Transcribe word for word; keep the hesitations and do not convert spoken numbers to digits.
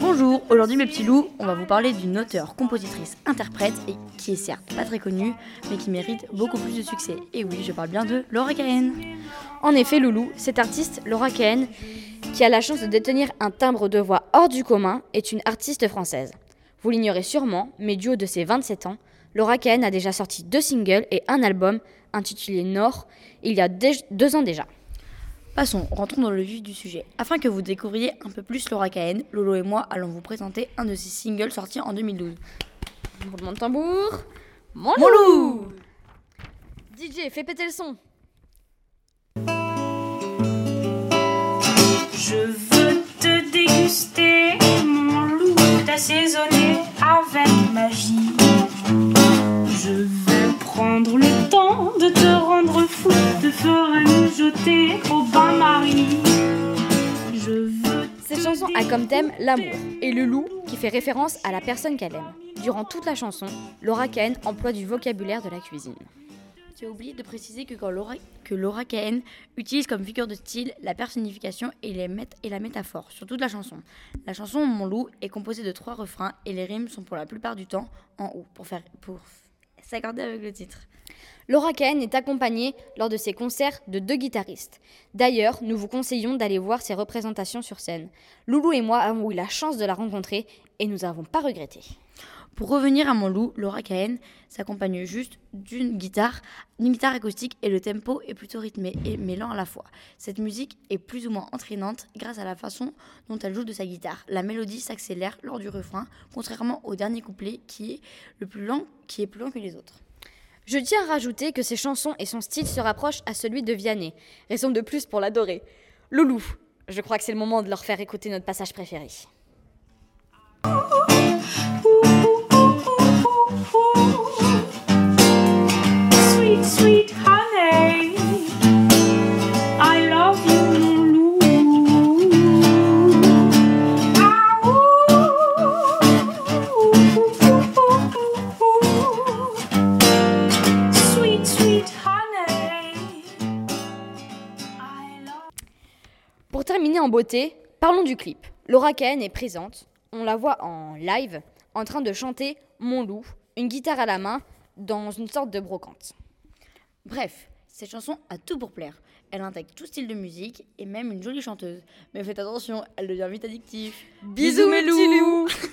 Bonjour, aujourd'hui mes petits loups, on va vous parler d'une auteure, compositrice, interprète et qui est certes pas très connue, mais qui mérite beaucoup plus de succès. Et oui, je parle bien de Laura Cahen. En effet, Loulou, cette artiste, Laura Cahen, qui a la chance de détenir un timbre de voix hors du commun, est une artiste française. Vous l'ignorez sûrement, mais du haut de ses vingt-sept ans, Laura Cahen a déjà sorti deux singles et un album intitulé Nord, il y a dé- deux ans déjà. Passons, rentrons dans le vif du sujet. Afin que vous découvriez un peu plus Laura Cahen, Lolo et moi allons vous présenter un de ses singles sortis en deux mille douze. Roulement de tambour, mon Mon loup. D J, fais péter le son. Je veux te déguster, mon loup, t'assaisonner avec magie. Je veux prendre le temps de te rendre fou, te faire mijoter au bain-marie. Je veux. Cette chanson a comme thème l'amour et le loup qui fait référence à la personne qu'elle aime. Durant toute la chanson, Laura Cahen emploie du vocabulaire de la cuisine. J'ai oublié de préciser que, quand Laura, que Laura Cahen utilise comme figure de style la personnification et, les mét- et la métaphore sur toute la chanson. La chanson Mon loup est composée de trois refrains et les rimes sont pour la plupart du temps en ou pour faire pour s'accorder avec le titre. Laura Cahen est accompagnée lors de ses concerts de deux guitaristes. D'ailleurs, nous vous conseillons d'aller voir ses représentations sur scène. Loulou et moi avons eu la chance de la rencontrer et nous n'avons pas regretté. Pour revenir à Mon loup, Laura Cahen s'accompagne juste d'une guitare, d'une guitare acoustique et le tempo est plutôt rythmé et mêlant à la fois. Cette musique est plus ou moins entraînante grâce à la façon dont elle joue de sa guitare. La mélodie s'accélère lors du refrain, contrairement au dernier couplet qui est le plus lent, qui est plus lent que les autres. Je tiens à rajouter que ses chansons et son style se rapprochent à celui de Vianney. Raison de plus pour l'adorer. Loulou, je crois que c'est le moment de leur faire écouter notre passage préféré. Sweet, sweet honey, I love you, mon loup. Ah, ooh. Sweet, sweet honey, I love. Pour terminer en beauté, parlons du clip. Laura Cahen est présente, on la voit en live, en train de chanter Mon loup, une guitare à la main, dans une sorte de brocante. Bref, cette chanson a tout pour plaire. Elle intègre tout style de musique et même une jolie chanteuse. Mais faites attention, elle devient vite addictive. Bisous mes petits loups.